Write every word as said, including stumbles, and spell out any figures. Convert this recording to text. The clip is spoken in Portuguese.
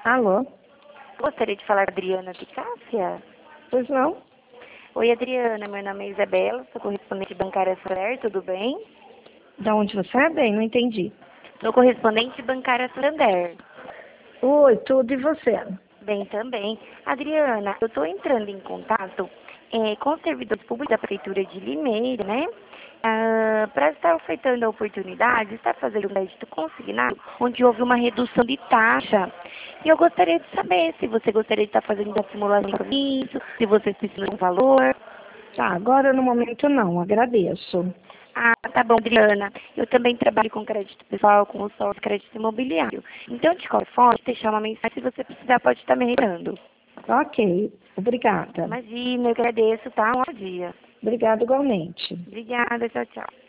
Alô? Gostaria de falar com a Adriana de Cássia? Pois não? Oi, Adriana. Meu nome é Isabela, sou correspondente bancária Santander, tudo bem? Da onde você é, bem? Não entendi. Sou correspondente bancária Santander. Oi, tudo e você? Bem também. Adriana, eu estou entrando em contato eh, com os servidores públicos da Prefeitura de Limeira, né? Ah, para estar ofertando a oportunidade de estar fazendo um crédito consignado, onde houve uma redução de taxa. E eu gostaria de saber se você gostaria de estar fazendo uma simulação com isso, se você precisa de um valor. Tá, agora no momento não, agradeço. Ah, tá bom, Adriana. Eu também trabalho com crédito pessoal, com o sócio crédito imobiliário. Então, de qualquer forma, vou deixar uma mensagem, se você precisar, pode estar me retirando. Ok, obrigada. Imagina, eu agradeço, tá? Um ótimo dia. Obrigada igualmente. Obrigada, tchau, tchau.